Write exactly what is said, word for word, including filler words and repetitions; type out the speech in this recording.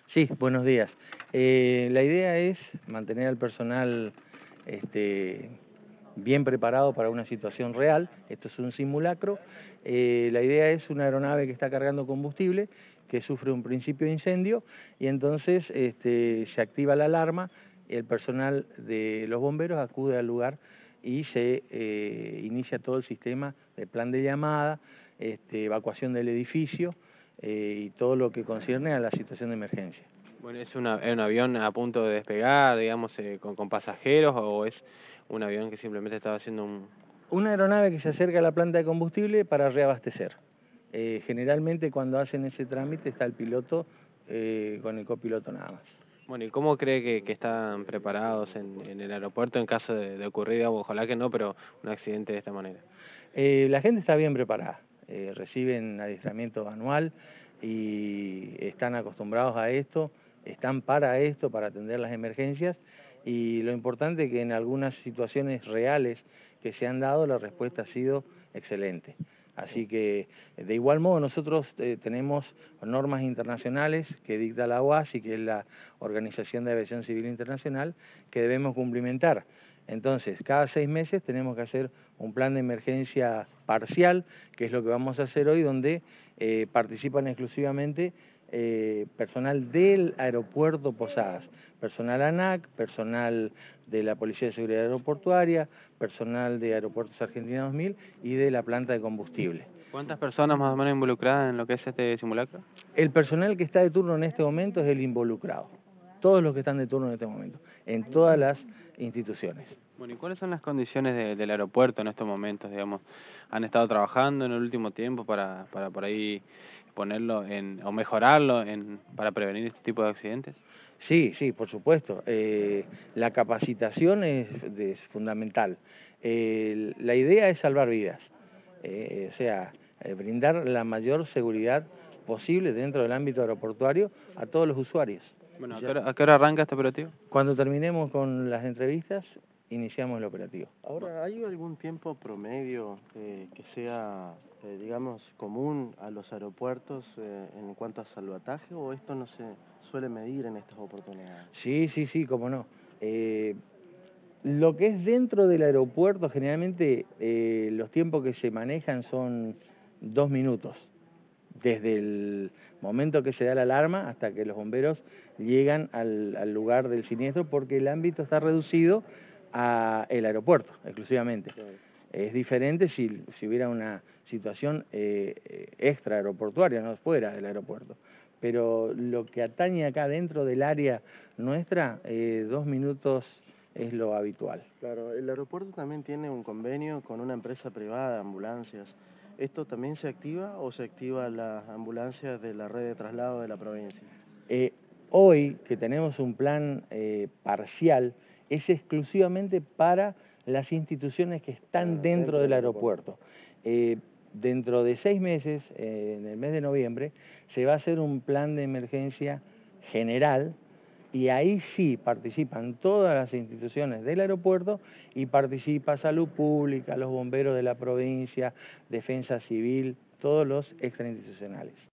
Sí, buenos días. Eh, la idea es mantener al personal este, bien preparado para una situación real. Esto es un simulacro. Eh, la idea es una aeronave que está cargando combustible, que sufre un principio de incendio, y entonces este, se activa la alarma, el personal de los bomberos acude al lugar y se eh, inicia todo el sistema de plan de llamada, este, evacuación del edificio, Eh, y todo lo que concierne a la situación de emergencia. Bueno, ¿es, una, es un avión a punto de despegar, digamos, eh, con, con pasajeros, o es un avión que simplemente estaba haciendo un...? Una aeronave que se acerca a la planta de combustible para reabastecer. Eh, generalmente cuando hacen ese trámite está el piloto eh, con el copiloto nada más. Bueno, ¿y cómo cree que, que están preparados en, en el aeropuerto en caso de, de ocurrir, ojalá que no, pero un accidente de esta manera? Eh, la gente está bien preparada, eh, reciben adiestramiento anual y están acostumbrados a esto, están para esto, para atender las emergencias, y lo importante es que en algunas situaciones reales que se han dado la respuesta ha sido excelente. Así que de igual modo nosotros eh, tenemos normas internacionales que dicta la O A S I, que es la Organización de Aviación Civil Internacional, que debemos cumplimentar. Entonces, cada seis meses tenemos que hacer un plan de emergencia parcial, que es lo que vamos a hacer hoy, donde eh, participan exclusivamente eh, personal del aeropuerto Posadas, personal ANAC, personal de la Policía de Seguridad Aeroportuaria, personal de Aeropuertos Argentina dos mil y de la planta de combustible. ¿Cuántas personas más o menos involucradas en lo que es este simulacro? El personal que está de turno en este momento es el involucrado. Todos los que están de turno en este momento, en todas las instituciones. Bueno, ¿y cuáles son las condiciones de, del aeropuerto en estos momentos, digamos? ¿Han estado trabajando en el último tiempo para, para por ahí ponerlo en, o mejorarlo en, para prevenir este tipo de accidentes? Sí, sí, por supuesto. Eh, la capacitación es, es fundamental. Eh, la idea es salvar vidas, eh, o sea, eh, brindar la mayor seguridad posible dentro del ámbito aeroportuario a todos los usuarios. Bueno, ¿a qué hora, a qué hora arranca este operativo? Cuando terminemos con las entrevistas, iniciamos el operativo. Ahora, ¿hay algún tiempo promedio eh, que sea, eh, digamos, común a los aeropuertos eh, en cuanto a salvataje, o esto no se suele medir en estas oportunidades? Sí, sí, sí, cómo no. Eh, lo que es dentro del aeropuerto, generalmente eh, los tiempos que se manejan son dos minutos, desde el momento que se da la alarma hasta que los bomberos llegan al, al lugar del siniestro, porque el ámbito está reducido a el aeropuerto exclusivamente. Claro. Es diferente si, si hubiera una situación eh, extra aeroportuaria, no fuera del aeropuerto. Pero lo que atañe acá dentro del área nuestra, eh, dos minutos es lo habitual. Claro, el aeropuerto también tiene un convenio con una empresa privada de ambulancias. ¿Esto también se activa o se activa las ambulancias de la red de traslado de la provincia? Eh, hoy que tenemos un plan eh, parcial, es exclusivamente para las instituciones que están dentro, dentro del aeropuerto. Eh, dentro de seis meses, eh, en el mes de noviembre, se va a hacer un plan de emergencia general, y ahí sí participan todas las instituciones del aeropuerto y participa Salud Pública, los bomberos de la provincia, Defensa Civil, todos los extrainstitucionales.